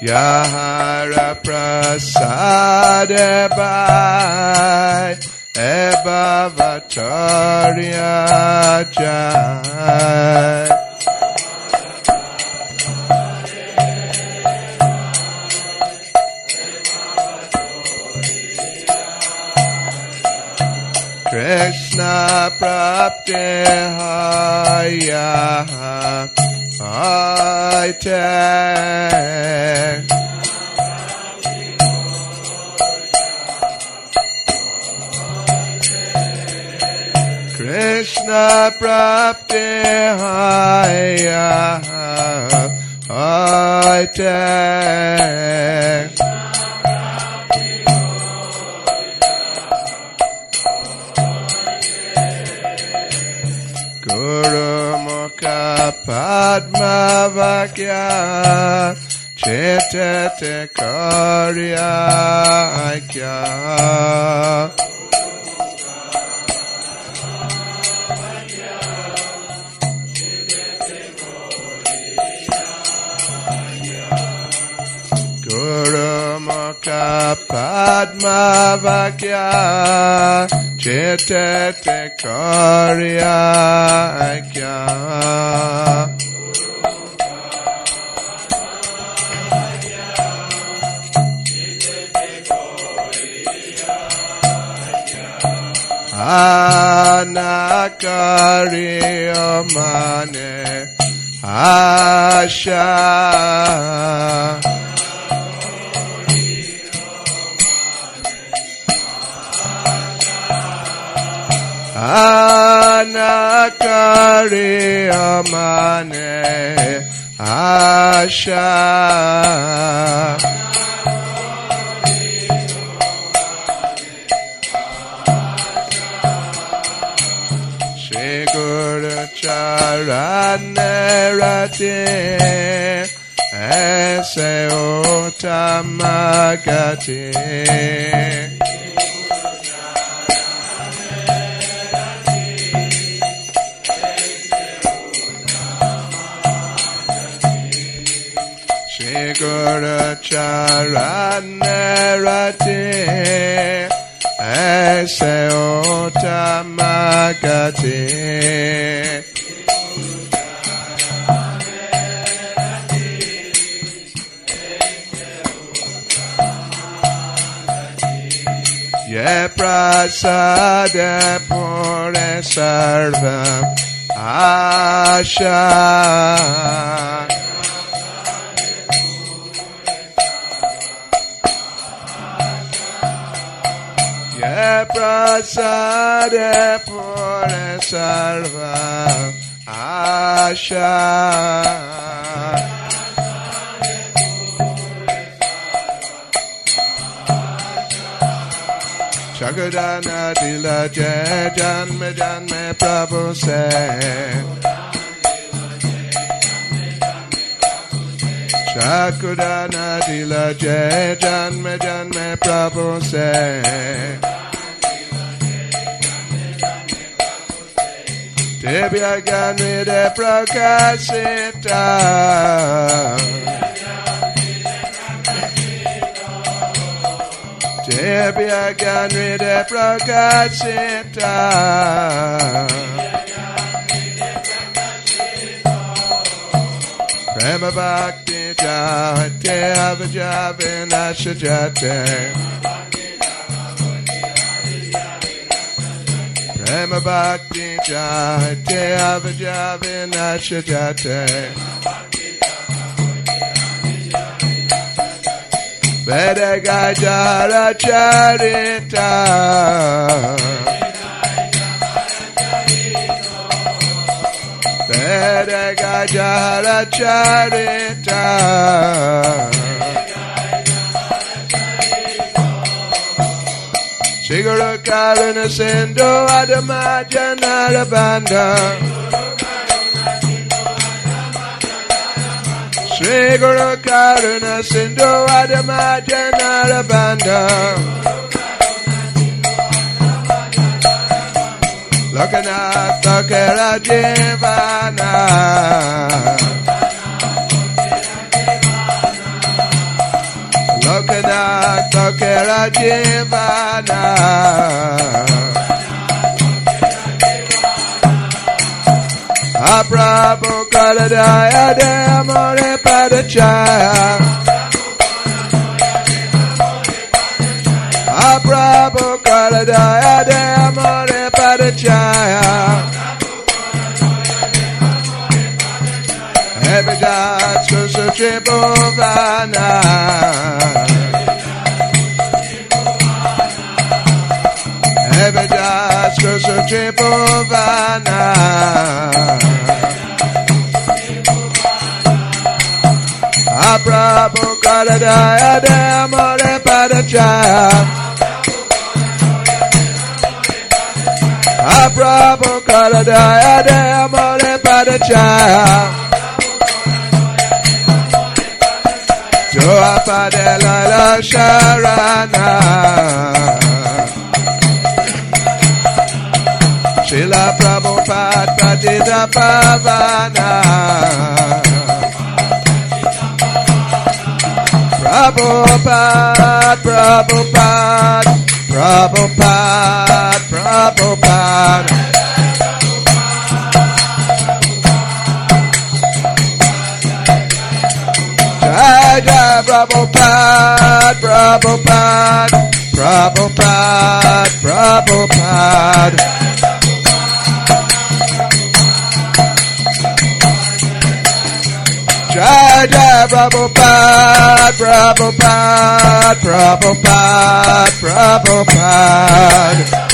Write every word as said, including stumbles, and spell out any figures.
Yahara Prasada Bhai Eba Vatarya Jai Krishna Prapti Haya Aite Krishna Prapti Haya Aite Guru Mukha Padma Vakya Chetete Karya Aikya Guru Mukha Padma Vakya Chetete Karya Aikya Anakari Omane Asha Anakari Amane Asha Shri Guru Charanarati Ese Uttamagati Guru Charanarati Ese Uttamagati Ye Prasada Pure Sarva Asha Prasade Pure Sarva Asha Chakudana Dila Jai Janme Janme Prabhu Se Chakudana Dila Jai Janme Janme Prabhu Se Devya Ganvide Prakasita Devya Ganvide Prakasita Prema Bhakti Jate Avijabhinasha Jate Prema Bhakti Jate Avijabhinasha Jate Vedagajara Charita Vedagajara Charita Shri Guru Karuna Sindhu Adamajanara Bandha Shri Guru Karuna Sindhu Adamajanara Bandha Lokanath Lokera Jivana Jivana. Prabhu Kaladaya Demore Padachaya. Prabhu Kaladaya Demore Padachaya. Ebidat Susuchi Bhuvana. Ebidat Susuchi Bhuvana. Prabhu Kaladaya Demore Padachaya. Prabhu Kaladaya Demore Padachaya. Joapadela Sharana. Srila Prabhupada Patita Pavana. Prabhupada, Prabhupada, Prabhupada, Prabhupada. Jai Jai Prabhupada, Prabhupada, Prabhupada, Prabhupada. Jai Jai Prabhupada, Prabhupada, Prabhupada, Prabhupada.